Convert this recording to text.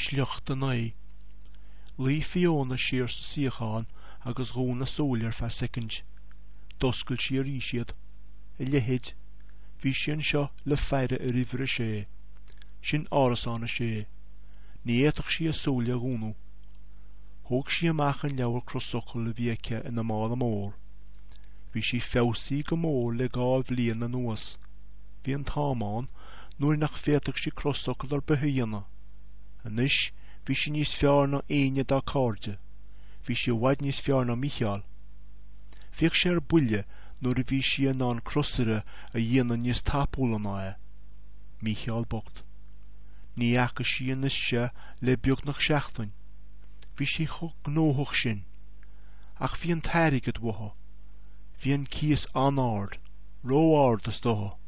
Sliocht an é. Lí Fiona siar sa siachán agus rúna sóliar fa second. Doscail siar ísiad. Lehéid. Bhí sin seo le feire a rifre sé. Sin árasána sé. Ní étach si a sólia rúnú. Thóg si amach an leabhar crosochail le bhíice in na mála mór. Bhí si fewsaí go mór le gáil bbliain na nuas. Bhí an támán nuair nach féadach si crosochail ar bethaíonna. Anois bhí si níos fearr ná aine dá cáirde. Bhí si bhaid níos fearr ná Micheál. Bhíodh sé ar buile nuair a bhí si an ná crosire a dhéanamh níos tapúla ná é. Micheál bocht. Ní acha si an isise le beag nach seachtain. Bhí si chug gnóthach sin. Ach bhí an tairigad watha. Bhí an cíos anard, róard as dótha.